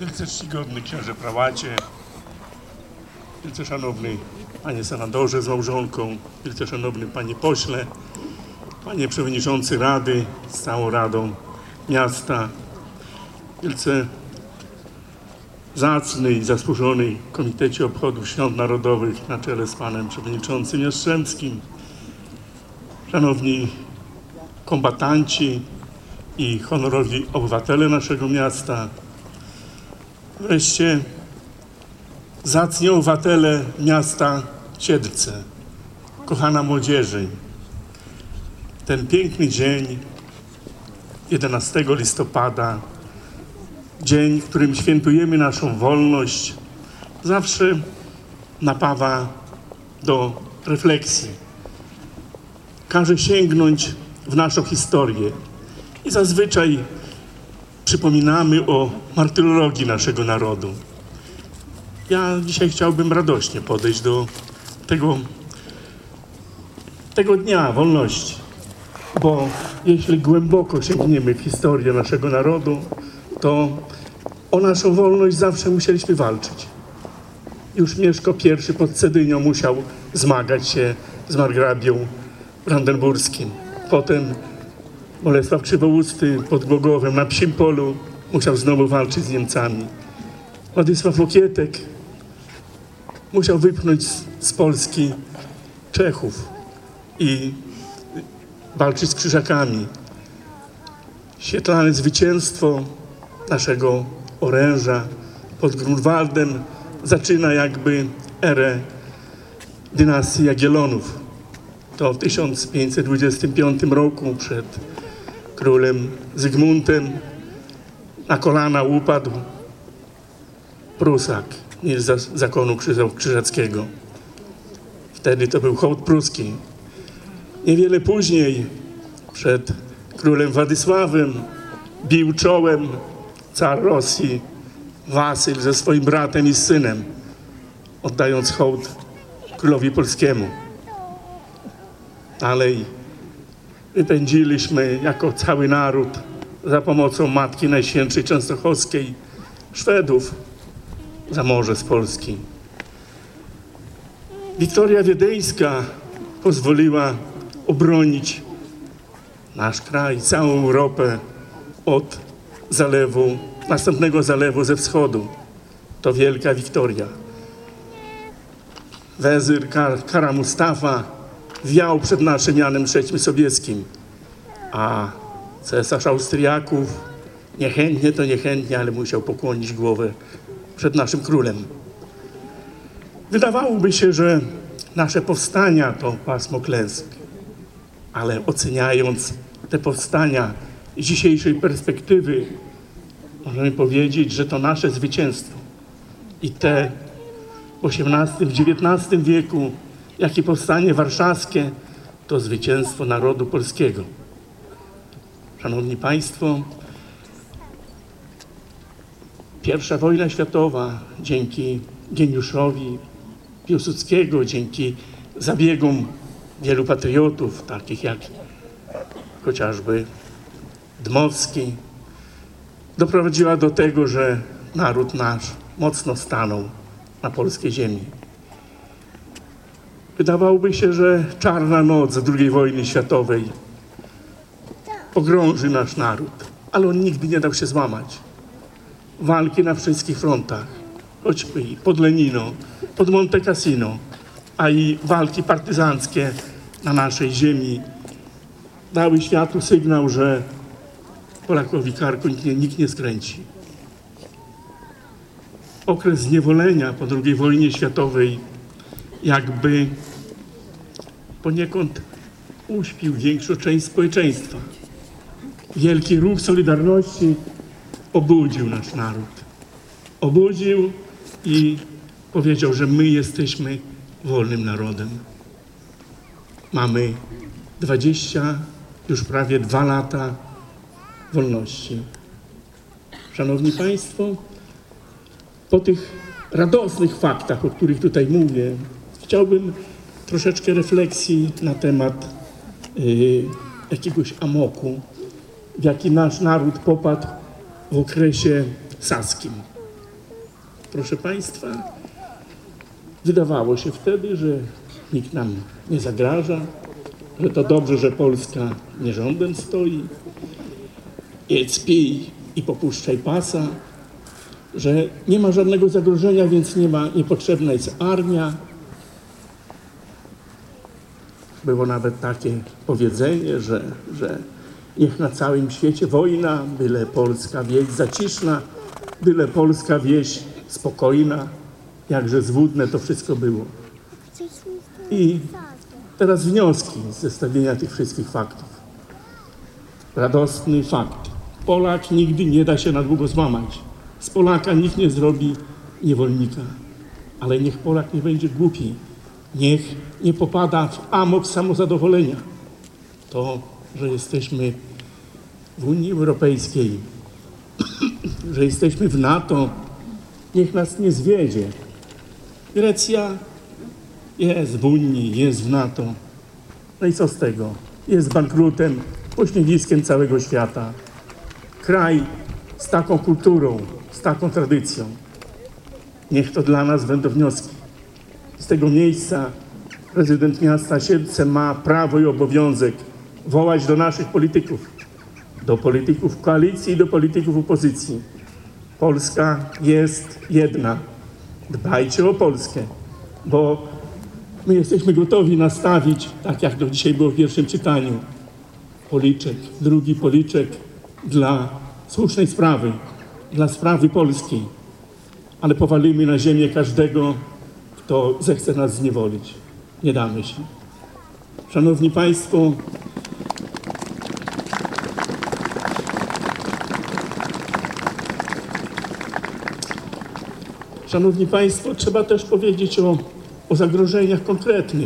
Wielce czcigodny księże prałacie, wielce szanowny panie senatorze z małżonką, wielce szanowny panie pośle, panie przewodniczący Rady z całą Radą Miasta, wielce zacny i zasłużony Komitecie Obchodów Świąt Narodowych na czele z panem przewodniczącym Jastrzębskim, szanowni kombatanci i honorowi obywatele naszego miasta, wreszcie zacni obywatele miasta Siedlce, kochana młodzieży. Ten piękny dzień, 11 listopada, dzień, w którym świętujemy naszą wolność, zawsze napawa do refleksji. Każe sięgnąć w naszą historię i zazwyczaj przypominamy o martyrologii naszego narodu. Ja dzisiaj chciałbym radośnie podejść do tego dnia wolności, bo jeśli głęboko sięgniemy w historię naszego narodu, to o naszą wolność zawsze musieliśmy walczyć. Już Mieszko I pod Cedynią musiał zmagać się z margrabią brandenburskim. Potem Bolesław Krzywousty pod Głogowem na Psim Polu musiał znowu walczyć z Niemcami. Władysław Łokietek musiał wypchnąć z Polski Czechów i walczyć z Krzyżakami. Świetlane zwycięstwo naszego oręża pod Grunwaldem zaczyna jakby erę dynastii Jagiellonów. To w 1525 roku przed królem Zygmuntem na kolana upadł Prusak z zakonu krzyżackiego. Wtedy to był hołd pruski. Niewiele później przed królem Władysławem bił czołem car Rosji Wasyl ze swoim bratem i synem, oddając hołd królowi polskiemu. Dalej wypędziliśmy jako cały naród za pomocą Matki Najświętszej Częstochowskiej Szwedów za morze z Polski. Wiktoria Wiedeńska pozwoliła obronić nasz kraj, całą Europę od zalewu, następnego zalewu ze wschodu. To wielka wiktoria. Wezyr Kara Mustafa wiał przed naszym Janem III Sobieskim, a cesarz Austriaków niechętnie, ale musiał pokłonić głowę przed naszym królem. Wydawałoby się, że nasze powstania to pasmo klęsk, ale oceniając te powstania z dzisiejszej perspektywy, możemy powiedzieć, że to nasze zwycięstwo i te w XVIII, w XIX wieku, jak i powstanie warszawskie, to zwycięstwo narodu polskiego. Szanowni Państwo, I wojna światowa dzięki geniuszowi Piłsudskiego, dzięki zabiegom wielu patriotów, takich jak chociażby Dmowski, doprowadziła do tego, że naród nasz mocno stanął na polskiej ziemi. Wydawałoby się, że czarna noc II wojny światowej pogrąży nasz naród, ale on nigdy nie dał się złamać. Walki na wszystkich frontach, choćby pod Lenino, pod Monte Cassino, a i walki partyzanckie na naszej ziemi dały światu sygnał, że Polakowi karku nikt nie skręci. Okres zniewolenia po II wojnie światowej jakby poniekąd uśpił większą część społeczeństwa. Wielki ruch Solidarności obudził nasz naród. Obudził i powiedział, że my jesteśmy wolnym narodem. Mamy 20, już prawie 2 lata wolności. Szanowni Państwo, po tych radosnych faktach, o których tutaj mówię, chciałbym troszeczkę refleksji na temat jakiegoś amoku, w jaki nasz naród popadł w okresie saskim. proszę Państwa, wydawało się wtedy, że nikt nam nie zagraża, że to dobrze, że Polska nie rządem stoi. Jedz, pij i popuszczaj pasa, że nie ma żadnego zagrożenia, więc niepotrzebna jest armia. Było nawet takie powiedzenie, że niech na całym świecie wojna, byle polska wieś zaciszna, byle polska wieś spokojna, jakże złudne to wszystko było. I teraz wnioski z zestawienia tych wszystkich faktów. Radosny fakt. Polak nigdy nie da się na długo złamać. Z Polaka nikt nie zrobi niewolnika. Ale niech Polak nie będzie głupi. Niech nie popada w amok samozadowolenia. To, że jesteśmy w Unii Europejskiej, że jesteśmy w NATO, niech nas nie zwiedzie. Grecja jest w Unii, jest w NATO. No i co z tego? Jest bankrutem, pośmiewiskiem całego świata. Kraj z taką kulturą, z taką tradycją. Niech to dla nas będą wnioski. Z tego miejsca prezydent miasta Siedlce ma prawo i obowiązek wołać do naszych polityków, do polityków koalicji i do polityków opozycji. Polska jest jedna. Dbajcie o Polskę, bo my jesteśmy gotowi nastawić, tak jak do dzisiaj było w pierwszym czytaniu, policzek, drugi policzek dla słusznej sprawy, dla sprawy polskiej, ale powalimy na ziemię każdego, kto zechce nas zniewolić. Nie damy się. Szanowni Państwo, trzeba też powiedzieć o zagrożeniach konkretnych.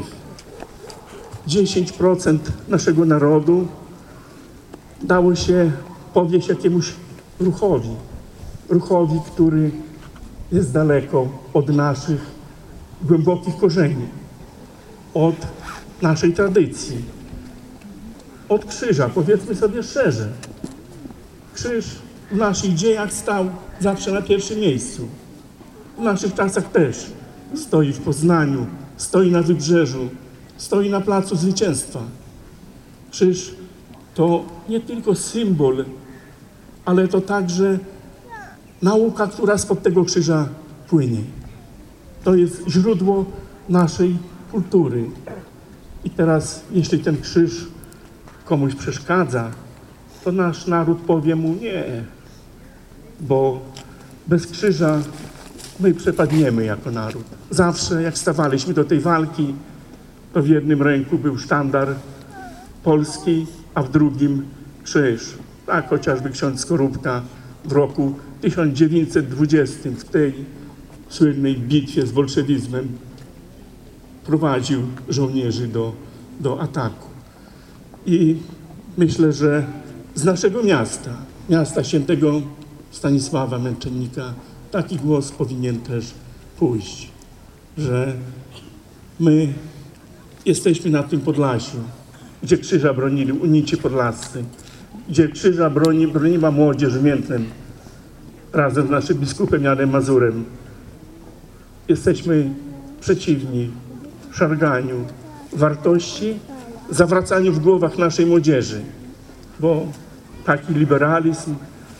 10% naszego narodu dało się powieść jakiemuś ruchowi, który jest daleko od naszych głębokich korzeni, od naszej tradycji, od krzyża, powiedzmy sobie szczerze. Krzyż w naszych dziejach stał zawsze na pierwszym miejscu. W naszych czasach też stoi w Poznaniu, stoi na Wybrzeżu, stoi na Placu Zwycięstwa. Krzyż to nie tylko symbol, ale to także nauka, która spod tego krzyża płynie. To jest źródło naszej kultury. I teraz, jeśli ten krzyż komuś przeszkadza, to nasz naród powie mu nie, bo bez krzyża my przepadniemy jako naród. Zawsze jak stawaliśmy do tej walki, to w jednym ręku był sztandar polski, a w drugim krzyż. Tak chociażby ksiądz Skorupka w roku 1920 w tej słynnej bitwie z bolszewizmem prowadził żołnierzy do ataku. I myślę, że z naszego miasta świętego Stanisława Męczennika, taki głos powinien też pójść, że my jesteśmy na tym Podlasiu, gdzie krzyża bronili unici podlascy, gdzie krzyża broniła młodzież w Miętnem razem z naszym biskupem Janem Mazurem. Jesteśmy przeciwni szarganiu wartości, zawracaniu w głowach naszej młodzieży, bo taki liberalizm,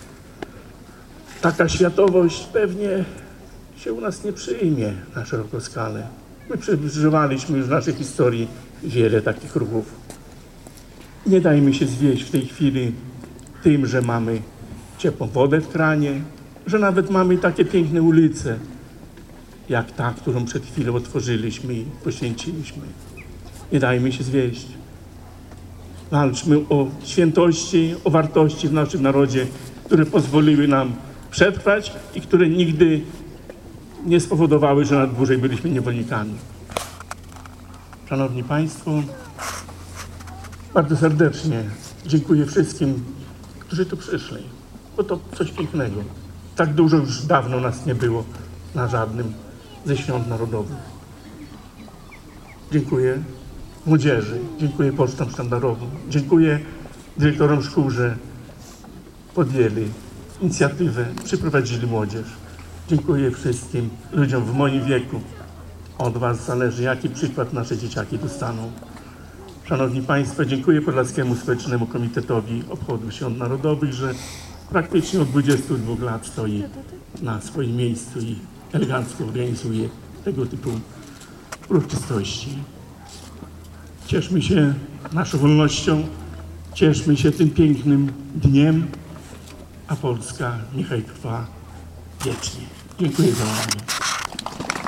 taka światowość pewnie się u nas nie przyjmie na szeroką skalę. My przeżywaliśmy już w naszej historii wiele takich ruchów. Nie dajmy się zwieść w tej chwili tym, że mamy ciepłą wodę w kranie, że nawet mamy takie piękne ulice, jak ta, którą przed chwilą otworzyliśmy i poświęciliśmy. Nie dajmy się zwieść. Walczmy o świętości, o wartości w naszym narodzie, które pozwoliły nam przetrwać i które nigdy nie spowodowały, że na dłużej byliśmy niewolnikami. Szanowni Państwo, bardzo serdecznie dziękuję wszystkim, którzy tu przyszli, bo to coś pięknego. Tak dużo już dawno nas nie było na żadnym ze świąt narodowych. Dziękuję młodzieży, dziękuję pocztom sztandarowym, dziękuję dyrektorom szkół, że podjęli inicjatywę, przyprowadzili młodzież. Dziękuję wszystkim ludziom w moim wieku. Od was zależy, jaki przykład nasze dzieciaki dostaną. Szanowni Państwo, dziękuję Podlaskiemu Społecznemu Komitetowi Obchodów Świąt Narodowych, że praktycznie od 22 lat stoi na swoim miejscu i elegancko organizuje tego typu uroczystości. Cieszmy się naszą wolnością, cieszmy się tym pięknym dniem, a Polska niechaj trwa wiecznie. Dziękuję za uwagę.